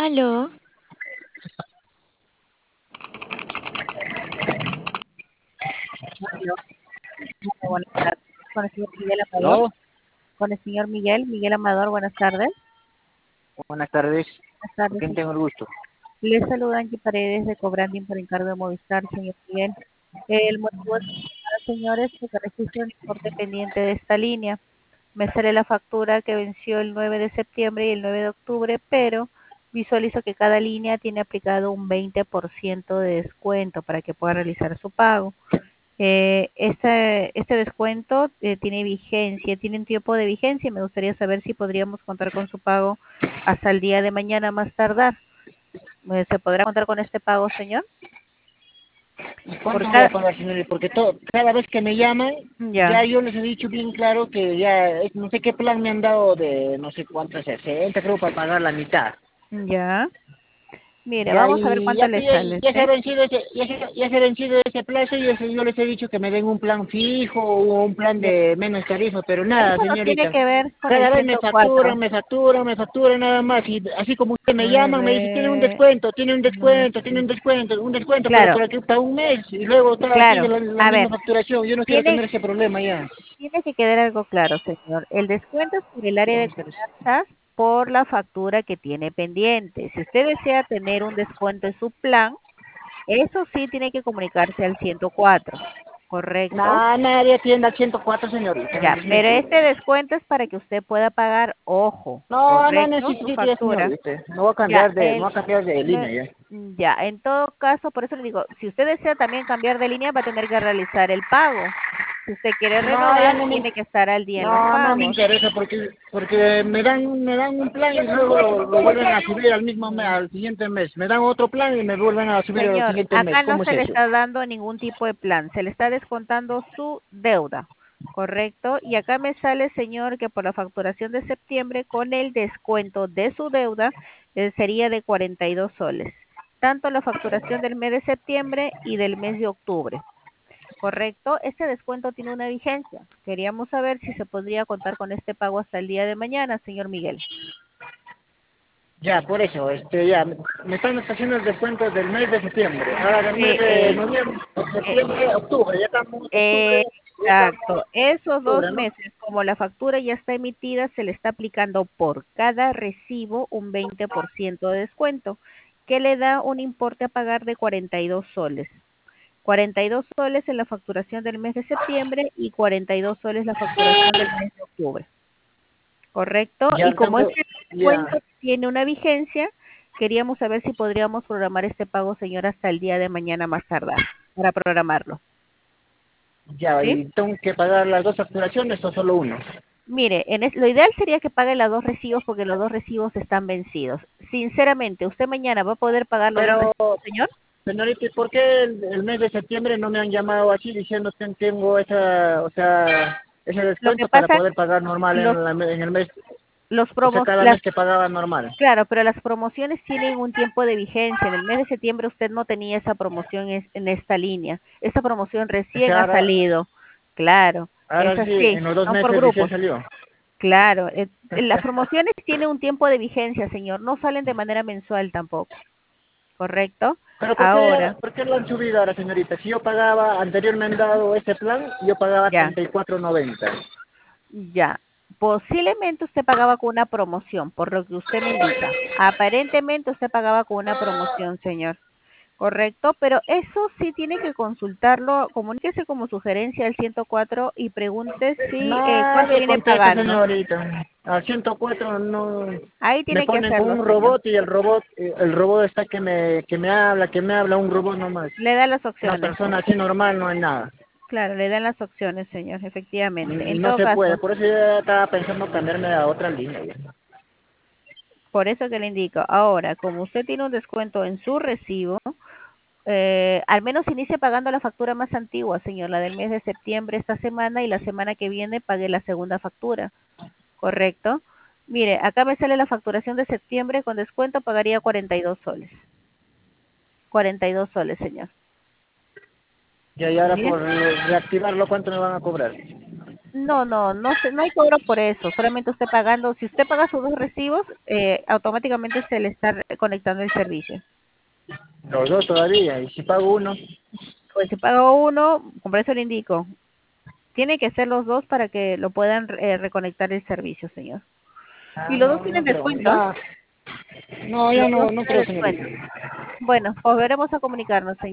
Aló, Aló, muy buenas tardes. Con el señor Miguel Amador. ¿Aló? Con el señor Miguel Amador, buenas tardes. Buenas tardes. Buenas ¿Con tardes, quién señor. tengo el gusto? Le saluda Angie Paredes de Cobranding por encargo de Movistar, señor Miguel. El motivo de su llamada, señores, es que registro un importe pendiente de esta línea. Me sale la factura que venció el 9 de septiembre y el 9 de octubre, pero visualizo que cada línea tiene aplicado un 20% de descuento para que pueda realizar su pago. Este descuento tiene vigencia, tiene un tiempo de vigencia y me gustaría saber si podríamos contar con su pago hasta el día de mañana más tardar. ¿Se podrá contar con este pago, señor? ¿Y Por cuánto voy a cada... pagar, señor? Porque cada vez que me llaman, Ya, ya yo les he dicho bien claro que ya no sé qué plan me han dado de no sé cuánto, 60 creo, para pagar la mitad. ya. Mire, Ya, vamos a ver y cuánto ya, le sale, ya se ha ¿sí? vencido ya se ha vencido ese plazo y yo les he dicho que me den un plan fijo o un plan Ya. de menos tarifa, pero nada, Eso no tiene señorita. que ver con el Cada vez 104. me facturan nada más. Y así como usted me llaman, me dice, tiene un 9, descuento, tiene un descuento, tiene 9. un descuento, un descuento, pero Claro, por aquí está un mes y luego está aquí claro. la A ver, misma facturación. Yo no quiero tiene, tener ese problema ya. tiene que quedar algo claro, señor. El descuento es por el área de cobranzas por la factura que tiene pendiente. Si usted desea tener un descuento en su plan, eso sí tiene que comunicarse al 104, ¿correcto? Nadie atiende al 104, señorita, Ya, es pero mentira. este descuento es para que usted pueda pagar, ojo, No ¿correcto? Su necesito ya, factura. señorita. Ya, No voy a cambiar de no- línea ya. ya, en todo caso, por eso le digo, si usted desea también cambiar de línea, va a tener que realizar el pago. Si usted quiere No, ya renovar, no me, tiene que estar al día en los no me pagos. interesa porque me dan un plan y luego lo vuelven a subir al mismo mes, Mm. al siguiente mes. Me dan otro plan y me vuelven a subir al Señor, siguiente mes. acá no ¿Cómo es se le eso? está dando ningún tipo de plan, se le está descontando su deuda, ¿correcto? Y acá me sale, señor, que por la facturación de septiembre, con el descuento de su deuda, sería de 42 soles, tanto la facturación del mes de septiembre y del mes de octubre, ¿correcto? Este descuento tiene una vigencia. Queríamos saber si se podría contar con este pago hasta el día de mañana, señor Miguel. Ya, por eso, ya, me están haciendo el descuento del mes de septiembre. Ahora del mes Sí, de noviembre, eh, septiembre, octubre, ya estamos en octubre, ya estamos Exacto, esos en dos octubre, ¿no? meses, como la factura ya está emitida, se le está aplicando por cada recibo un 20% de descuento, que le da un importe a pagar de 42 soles. 42 soles en la facturación del mes de septiembre y 42 soles la facturación del mes de octubre, ¿correcto? Ya Y al como cambio, este ya, descuento tiene una vigencia, queríamos saber si podríamos programar este pago, señor, hasta el día de mañana más tardar, para programarlo, ya, ¿sí? y tengo que pagar las dos facturaciones o solo uno. Mire, lo ideal sería que pague los dos recibos porque los dos recibos están vencidos. Sinceramente, ¿usted mañana va a poder pagar los dos Pero recibos, señor? señorita, ¿y por qué el mes de septiembre no me han llamado así diciendo que tengo esa, o sea, ese Lo que descuento para pasa, poder pagar normal los, en el mes, los o sea, promos, cada mes que pagaba normal? claro, pero las promociones tienen un tiempo de vigencia. En el mes de septiembre usted no tenía esa promoción en esta línea. Esta promoción O sea, recién ha salido. Claro, es ahora sí, así, en los dos son por meses recién grupos. salió. Claro, las promociones tienen un tiempo de vigencia, señor. No salen de manera mensual tampoco, ¿correcto? Pero Ahora, por qué lo han subido ahora, señorita? Si yo pagaba, anteriormente dado ese plan, yo pagaba ya. 34.90. Ya, posiblemente usted pagaba con una promoción, por lo que usted me indica. Aparentemente usted pagaba con una promoción, señor. Correcto, pero eso sí tiene que consultarlo, comuníquese como sugerencia al 104 y pregunte si cuánto Nadie viene contesta, pagando. señorita. Al 104 no Ahí me tiene que ponen con hacerlo, un señor. robot y el robot está que me habla un robot nomás. Le da las Una opciones. persona así normal no hay nada. Claro, le dan las opciones, señor, efectivamente. Y En no todo se puede, caso, por eso yo ya estaba pensando cambiarme a otra línea ya. por eso que le indico. Ahora, como usted tiene un descuento en su recibo, al menos inicie pagando la factura más antigua, señor, la del mes de septiembre esta semana y la semana que viene pague la segunda factura, ¿correcto? Mire, acá me sale la facturación de septiembre con descuento, pagaría 42 soles. 42 soles, señor. Y ahora Bien. por reactivarlo, ¿cuánto me van a cobrar? no hay cobro por eso, solamente usted pagando, si usted paga sus dos recibos, automáticamente se le está conectando el servicio. Los dos todavía, y si pago uno. Pues si paga uno, por eso le indico, tiene que ser los dos para que lo puedan reconectar el servicio, señor. Y Ah, los dos no, tienen no creo. descuento, ¿ah? Ya, no, ya Los dos no, no tienen creo, descuento. señorita. Bueno, volveremos a comunicarnos, señor.